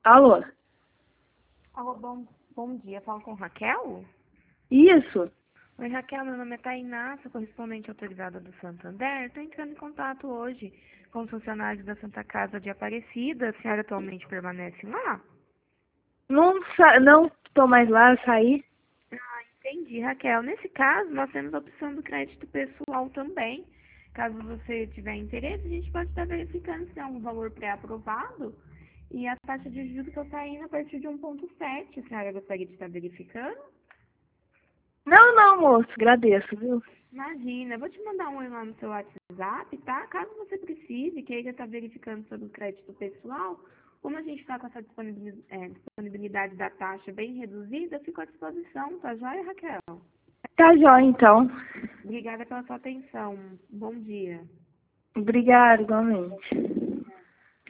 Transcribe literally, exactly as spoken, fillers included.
Alô? Alô, bom, bom dia. Falo com Raquel? Isso? Oi, Raquel, meu nome é Tainá, sou correspondente autorizada do Santander. Estou entrando em contato hoje com os funcionários da Santa Casa de Aparecida. A senhora atualmente permanece lá? Não, sa não tô mais lá, eu saí. Ah, entendi, Raquel. Nesse caso, nós temos a opção do crédito pessoal também. Caso você tiver interesse, a gente pode estar verificando se é um valor pré-aprovado. E a taxa de juros está indo a partir de um vírgula sete. A senhora gostaria de estar verificando? Não, não, moço, agradeço, viu? Imagina, eu vou te mandar um e-mail lá no seu WhatsApp, tá? Caso você precise, queira estar verificando sobre o crédito pessoal, como a gente está com essa disponibilidade, é, disponibilidade da taxa bem reduzida, eu fico à disposição, tá joia, Raquel? Tá jóia, então. Obrigada pela sua atenção. Bom dia. Obrigada, igualmente.